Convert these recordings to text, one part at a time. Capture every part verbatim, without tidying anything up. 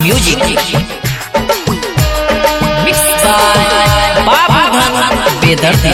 Music mix by बाबू धन बेदर्दी।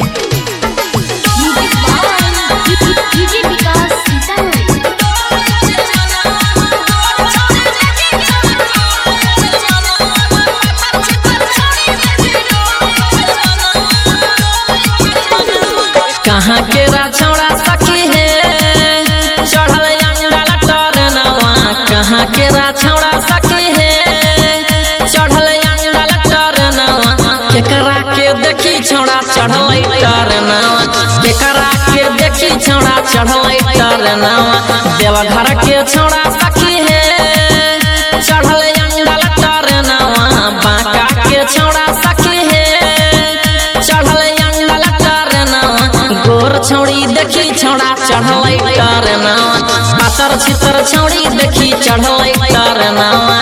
कहाँ के राछौड़ा सखी है चढ़ल अंगल टरनवा। कहाँ के राछौड़ा सखी है चढ़ल अंगल टरनवा। केकरा के देखी छौड़ा चढ़ल टरनवा। केकरा के देखी छौड़ा चढ़ल टरनवा। देवघर के छौड़ा सखी है चढ़ल अंगल टरनवा। बांका के छौड़ा सखी है चढ़ल अंगल टरनवा। गोर छौड़ी देखी छौड़ा चढ़ल टरनवा। पातर छितर छौड़ी देखी चढ़ल टरनवा।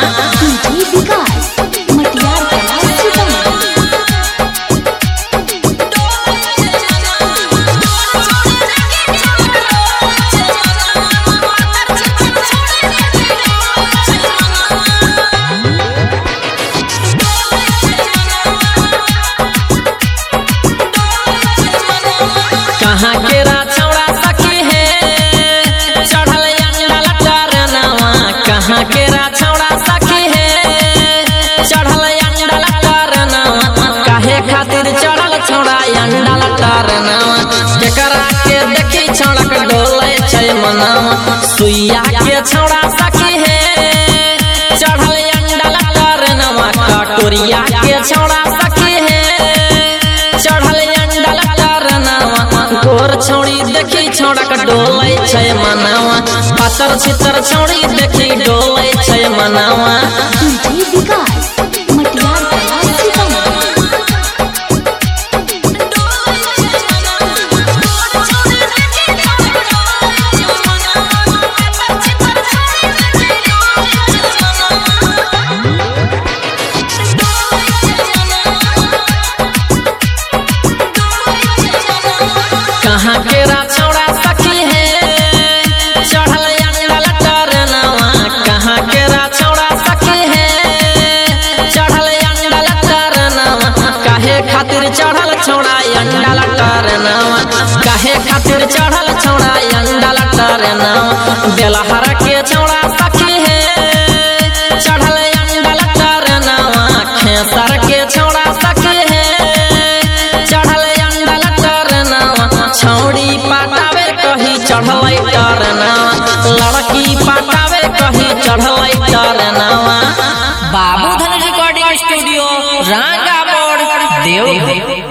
कहाँ के राछौड़ा सखी है चढ़ल अंगल टरनवा। कहाँ के राछौड़ा सखी है चढ़ल अंगल टरनवा। काहे खातिर चढ़ल छौड़ा अंगल टरनवा। केकरा के देखी छौड़ा के डोले छै मनवा। सुइया के छौड़ा सखी है चढ़ल अंगल टरनवा। कटोरिया के छौड़ा सखी है चढ़ल अंगल टरनवा। गोर छौड़ी देखी छौड़ा के डोले छै मनवा। पातर छितर छौड़ी देखी डोले छै मनवा। कहाँ के राछौड़ा सखी है चढ़ल अंगल टरनवा। कहाँ के राछौड़ा सखी है चढ़ल अंगल टरनवा। काहे खातिर चढ़ल छौड़ा अंगल टरनवा। काहे खातिर चढ़ल छौड़ा अंगल टरनवा। बेलहर के छौड़ा सखी है चढ़ल अंगल टरनवा। खेसर के छौड़ा सखी है चढ़ल अंगल टरनवा। छौड़ी पटावे कही चढ़ल टरनवा। लड़की पटावे कही चढ़ल टरनवा। बाबू धन रिकॉर्डिंग स्टूडियो रांगा मोड़ देव।